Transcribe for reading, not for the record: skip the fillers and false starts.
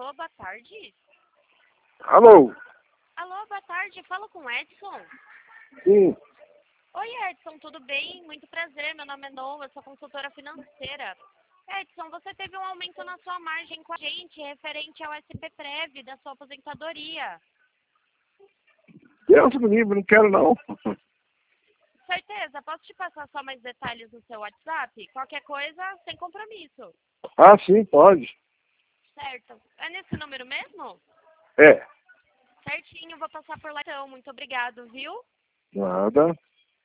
Alô, boa tarde. Alô? Alô, boa tarde. Falo com o Edson. Sim. Oi, Edson, tudo bem? Muito prazer. Meu nome é Noa, eu sou consultora financeira. Edson, você teve um aumento na sua margem com a gente, referente ao SP-Prev da sua aposentadoria. Deus me livre, não quero não. Certeza, posso te passar só mais detalhes no seu WhatsApp? Qualquer coisa, sem compromisso. Ah, sim, pode. Certo. É nesse número mesmo? É. Certinho, vou passar por lá então. Muito obrigado, viu? Nada.